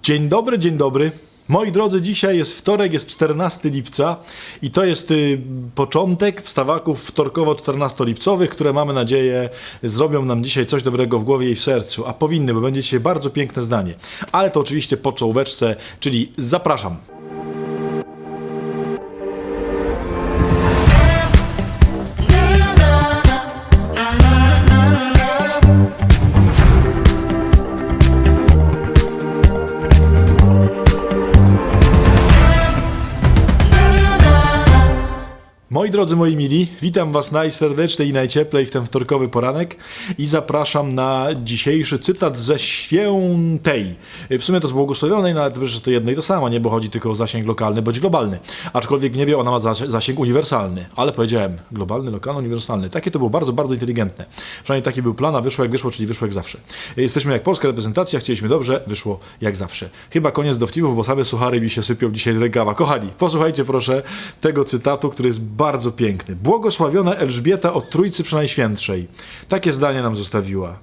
Dzień dobry, dzień dobry. Moi drodzy, dzisiaj jest wtorek, jest 14 lipca i to jest początek wstawaków wtorkowo-14-lipcowych, które mamy nadzieję zrobią nam dzisiaj coś dobrego w głowie i w sercu, a powinny, bo będzie dzisiaj bardzo piękne zdanie. Ale to oczywiście po czołóweczce, czyli zapraszam. Moi drodzy, moi mili, witam was najserdeczniej i najcieplej w ten wtorkowy poranek i zapraszam na dzisiejszy cytat ze Świętej. W sumie to z błogosławionej, no ale to jedno i to samo, nie, bo chodzi tylko o zasięg lokalny bądź globalny. Aczkolwiek w niebie ona ma zasięg uniwersalny, ale powiedziałem globalny, lokalny, uniwersalny. Takie to było bardzo, bardzo inteligentne. Przynajmniej taki był plan, a wyszło jak wyszło, czyli wyszło jak zawsze. Jesteśmy jak polska reprezentacja, chcieliśmy dobrze, wyszło jak zawsze. Chyba koniec dowcipów, bo same suchary mi się sypią dzisiaj z rękawa. Kochani, posłuchajcie proszę tego cytatu, który jest bardzo piękny. Błogosławiona Elżbieta od Trójcy Przenajświętszej. Takie zdanie nam zostawiła.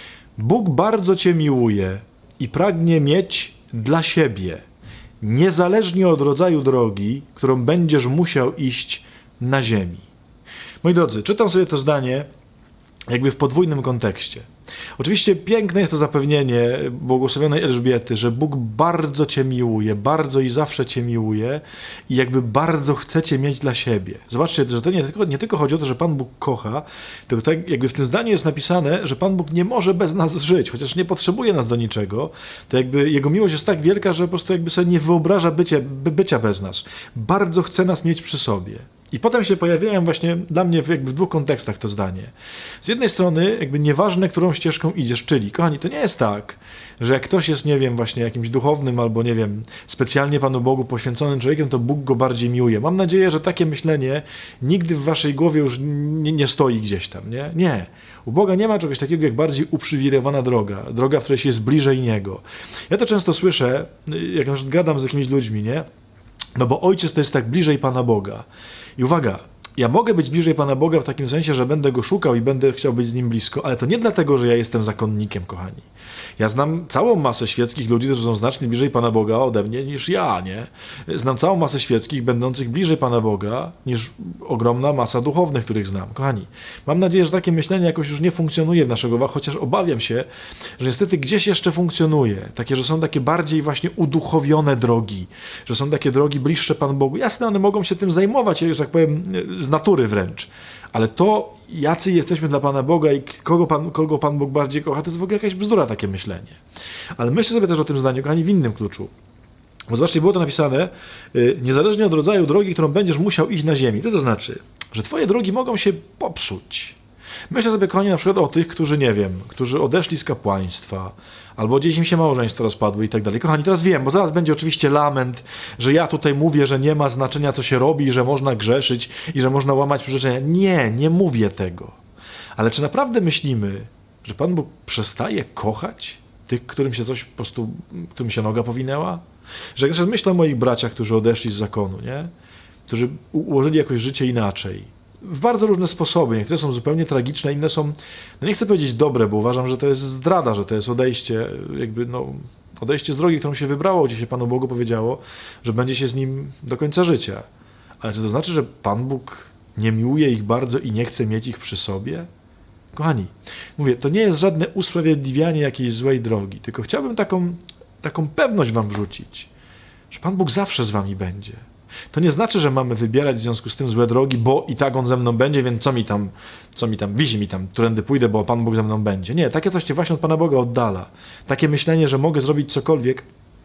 Bóg bardzo cię miłuje i pragnie mieć dla siebie, niezależnie od rodzaju drogi, którą będziesz musiał iść na ziemi. Moi drodzy, czytam sobie to zdanie jakby w podwójnym kontekście. Oczywiście piękne jest to zapewnienie błogosławionej Elżbiety, że Bóg bardzo cię miłuje, bardzo i zawsze cię miłuje i jakby bardzo chce cię mieć dla siebie. Zobaczcie, że to nie tylko chodzi o to, że Pan Bóg kocha, tylko tak jakby w tym zdaniu jest napisane, że Pan Bóg nie może bez nas żyć, chociaż nie potrzebuje nas do niczego, to jakby Jego miłość jest tak wielka, że po prostu jakby sobie nie wyobraża bycia bez nas. Bardzo chce nas mieć przy sobie. I potem się pojawiają właśnie dla mnie jakby w dwóch kontekstach to zdanie. Z jednej strony jakby nieważne, którą ścieżką idziesz, czyli, kochani, to nie jest tak, że jak ktoś jest, nie wiem, właśnie jakimś duchownym albo, nie wiem, specjalnie Panu Bogu poświęconym człowiekiem, to Bóg go bardziej miłuje. Mam nadzieję, że takie myślenie nigdy w waszej głowie już nie stoi gdzieś tam, nie? Nie. U Boga nie ma czegoś takiego jak bardziej uprzywilejowana droga, w której się jest bliżej Niego. Ja to często słyszę, jak na przykład gadam z jakimiś ludźmi, nie? No bo ojciec to jest tak bliżej Pana Boga. I uwaga, ja mogę być bliżej Pana Boga w takim sensie, że będę Go szukał i będę chciał być z Nim blisko, ale to nie dlatego, że ja jestem zakonnikiem, kochani. Ja znam całą masę świeckich ludzi, którzy są znacznie bliżej Pana Boga ode mnie niż ja, nie? Znam całą masę świeckich, będących bliżej Pana Boga niż ogromna masa duchownych, których znam. Kochani, mam nadzieję, że takie myślenie jakoś już nie funkcjonuje w naszych głowach, chociaż obawiam się, że niestety gdzieś jeszcze funkcjonuje. Takie, że są takie bardziej właśnie uduchowione drogi, że są takie drogi bliższe Panu Bogu. Jasne, one mogą się tym zajmować, że tak powiem, z natury wręcz. Ale to, jacy jesteśmy dla Pana Boga i kogo Pan Bóg bardziej kocha, to jest w ogóle jakaś bzdura, takie myślenie. Ale myślę sobie też o tym zdaniu, kochani, w innym kluczu. Bo zobaczcie, było to napisane, niezależnie od rodzaju drogi, którą będziesz musiał iść na ziemi. To znaczy, że twoje drogi mogą się popsuć. Myślę sobie, kochani, na przykład o tych, którzy, nie wiem, którzy odeszli z kapłaństwa, albo gdzieś im się małżeństwa rozpadły i tak dalej. Kochani, teraz wiem, bo zaraz będzie oczywiście lament, że ja tutaj mówię, że nie ma znaczenia, co się robi, że można grzeszyć i że można łamać przyrzeczenia. Nie mówię tego. Ale czy naprawdę myślimy, że Pan Bóg przestaje kochać tych, którym się coś po prostu, którym się noga powinęła? Że jak myślę o moich braciach, którzy odeszli z zakonu, nie? Którzy ułożyli jakoś życie inaczej. W bardzo różne sposoby. Niektóre są zupełnie tragiczne, inne są, no nie chcę powiedzieć dobre, bo uważam, że to jest zdrada, że to jest odejście, jakby odejście z drogi, którą się wybrało, gdzie się Panu Bogu powiedziało, że będzie się z Nim do końca życia. Ale czy to znaczy, że Pan Bóg nie miłuje ich bardzo i nie chce mieć ich przy sobie? Kochani, mówię, to nie jest żadne usprawiedliwianie jakiejś złej drogi, tylko chciałbym taką pewność wam wrzucić, że Pan Bóg zawsze z wami będzie. To nie znaczy, że mamy wybierać w związku z tym złe drogi, bo i tak On ze mną będzie, więc wisi mi tam, którędy pójdę, bo Pan Bóg ze mną będzie. Nie, takie coś cię właśnie od Pana Boga oddala. Takie myślenie, że mogę zrobić cokolwiek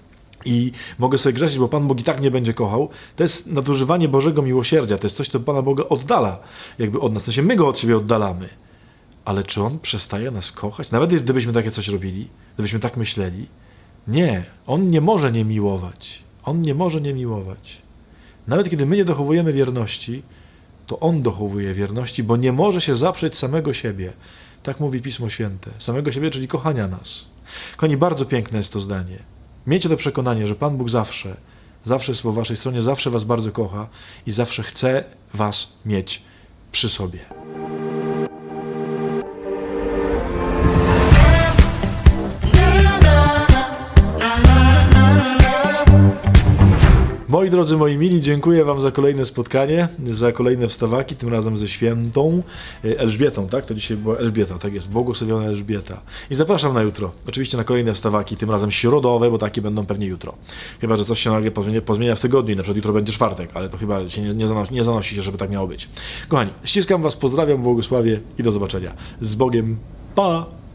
i mogę sobie grzeszyć, bo Pan Bóg i tak nie będzie kochał, to jest nadużywanie Bożego miłosierdzia. To jest coś, co Pana Boga oddala jakby od nas. To się my Go od siebie oddalamy. Ale czy On przestaje nas kochać? Nawet gdybyśmy takie coś robili, gdybyśmy tak myśleli. Nie, On nie może nie miłować. On nie może nie miłować. Nawet kiedy my nie dochowujemy wierności, to On dochowuje wierności, bo nie może się zaprzeć samego siebie. Tak mówi Pismo Święte. Samego siebie, czyli kochania nas. Kochani, bardzo piękne jest to zdanie. Miejcie to przekonanie, że Pan Bóg zawsze jest po waszej stronie, zawsze was bardzo kocha i zawsze chce was mieć przy sobie. Moi drodzy, moi mili, dziękuję wam za kolejne spotkanie, za kolejne wstawaki, tym razem ze świętą Elżbietą, tak? To dzisiaj była Elżbieta, tak jest, błogosławiona Elżbieta. I zapraszam na jutro, oczywiście na kolejne wstawaki, tym razem środowe, bo takie będą pewnie jutro. Chyba że coś się nagle pozmienia w tygodniu, na przykład jutro będzie czwartek, ale to chyba się nie zanosi się, żeby tak miało być. Kochani, ściskam was, pozdrawiam, błogosławię i do zobaczenia. Z Bogiem, pa!